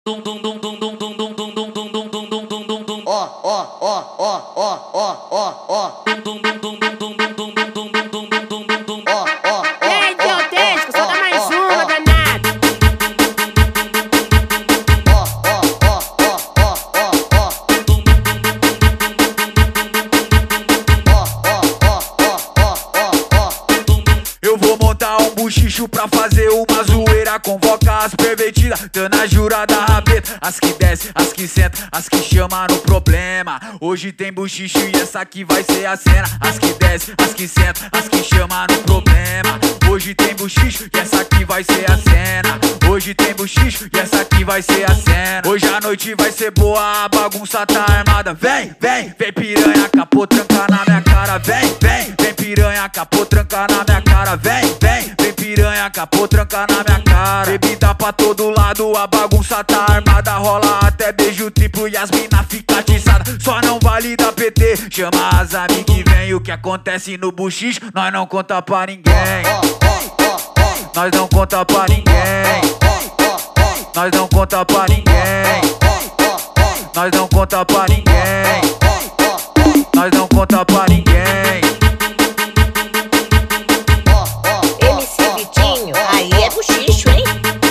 Ei, Biotesco, solta mais uma, danado. Eu vou montar um buchicho pra fazer uma zoeira. Convoca as pervertidas, dando a jurada rabeta. As que desce, as que senta, as que chama no problema. Hoje tem buchicho e essa aqui vai ser a cena. As que desce, as que senta, as que chama no problema. Hoje tem buchicho e essa aqui vai ser a cena. Hoje tem buchicho e essa aqui vai ser a cena. Hoje a noite vai ser boa, a bagunça tá armada. Vem, vem, vem piranha, capô, tranca na minha cara. Vem, vem, vem piranha, capô, tranca na minha cara. Vem, vem, vem piranha, capô, tranca na minha cara. Bebida pra todo lado, a bagunça tá armada. Rola até beijo triplo e as mina fica atiçada. Só não vale da PT, chama as amigas que vem. O que acontece no buchicho, nós não conta pra ninguém. Nós não conta pra ninguém. Nós não conta pra ninguém. Nós não conta pra ninguém. Nós não conta pra ninguém. MC Vitinho, aí é buchicho, hein?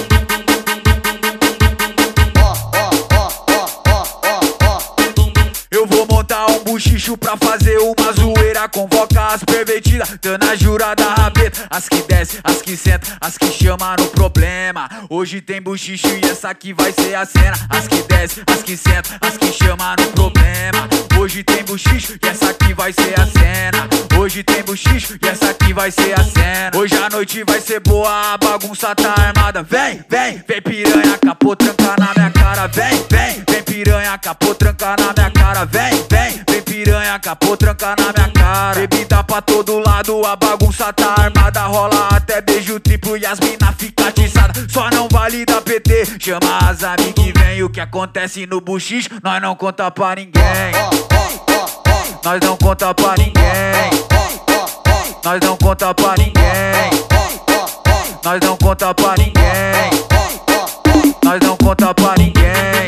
Eu vou montar um buchicho pra fazer uma zoeira. Convoca as pervertidas, dando a jurada rabeta. As que desce, as que senta, as que chama no problema. Hoje tem buchicho e essa aqui vai ser a cena. As que desce, as que senta, as que chama no problema. Hoje tem buchicho e essa aqui vai ser a cena. Hoje tem buchicho e essa aqui vai ser a cena. Hoje a noite vai ser boa, a bagunça tá armada. Vem, vem, vem piranha, capô, tranca na minha cara. Vem, vem, vem piranha, capô, tranca na minha cara. Vem, vem, vem piranha, capô, tranca na minha cara. Bebida pra todo lado, a bagunça tá armada. Rola até beijo triplo e as mina fica atiçada. Só não vale da PT, chama as amigas que vem. O que acontece no buchicho, nós não conta pra ninguém. Nós não conta pra ninguém. Nós não conta pra ninguém. Nós não conta pra ninguém. Nós não conta pra ninguém.